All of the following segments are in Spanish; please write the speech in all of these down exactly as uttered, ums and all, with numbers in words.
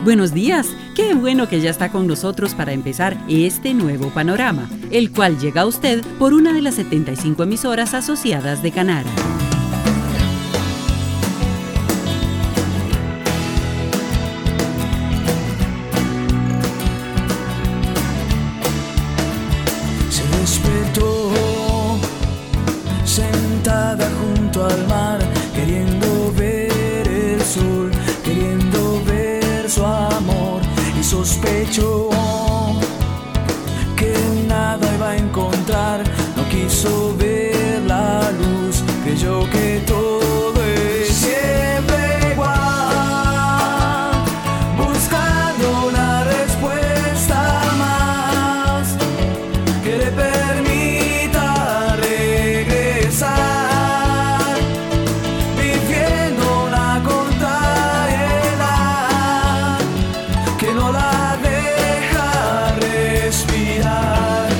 Buenos días, qué bueno que ya está con nosotros para empezar este nuevo panorama, el cual llega a usted por una de las setenta y cinco emisoras asociadas de Canara. Se despertó sentada junto al mar, queriendo ver el sol, queriendo ver su amor, y sospechó que nada iba a encontrar. No quiso ver la luz, creyó que todo es siempre igual, buscando una respuesta más que le permita regresar, viviendo una contrariedad que no la deja respirar.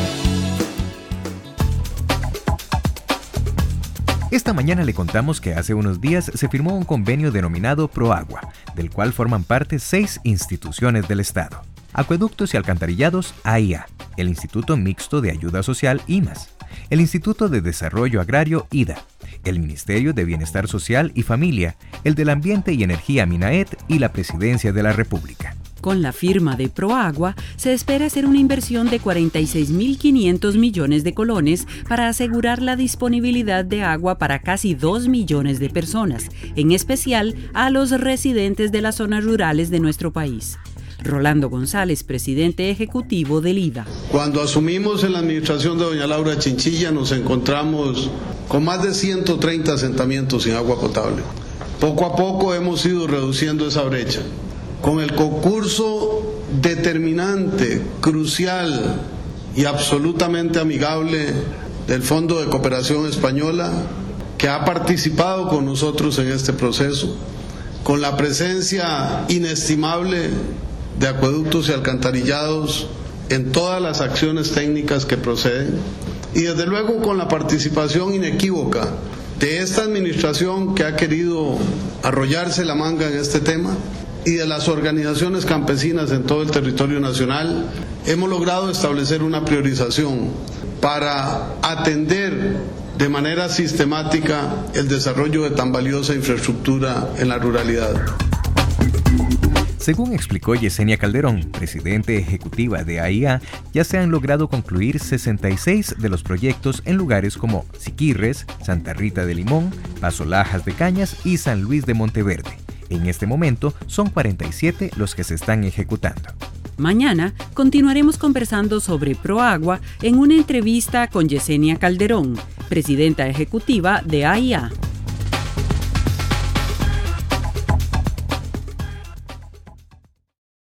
Esta mañana le contamos que hace unos días se firmó un convenio denominado ProAgua, del cual forman parte seis instituciones del Estado: Acueductos y Alcantarillados, A I A, el Instituto Mixto de Ayuda Social, I M A S, el Instituto de Desarrollo Agrario, I D A, el Ministerio de Bienestar Social y Familia, el del Ambiente y Energía, MINAET, y la Presidencia de la República. Con la firma de ProAgua, se espera hacer una inversión de cuarenta y seis mil quinientos millones de colones para asegurar la disponibilidad de agua para casi dos millones de personas, en especial a los residentes de las zonas rurales de nuestro país. Rolando González, presidente ejecutivo del I D A. Cuando asumimos en la administración de doña Laura Chinchilla, nos encontramos con más de ciento treinta asentamientos sin agua potable. Poco a poco hemos ido reduciendo esa brecha. Con el concurso determinante, crucial y absolutamente amigable del Fondo de Cooperación Española, que ha participado con nosotros en este proceso, con la presencia inestimable de Acueductos y Alcantarillados en todas las acciones técnicas que proceden, y desde luego con la participación inequívoca de esta administración que ha querido arrollarse la manga en este tema, y de las organizaciones campesinas en todo el territorio nacional, hemos logrado establecer una priorización para atender de manera sistemática el desarrollo de tan valiosa infraestructura en la ruralidad. Según explicó Yesenia Calderón, presidente ejecutiva de A I A, ya se han logrado concluir sesenta y seis de los proyectos en lugares como Siquirres, Santa Rita de Limón, Paso Lajas de Cañas y San Luis de Monteverde. En este momento son cuarenta y siete los que se están ejecutando. Mañana continuaremos conversando sobre ProAgua en una entrevista con Yesenia Calderón, presidenta ejecutiva de A I A.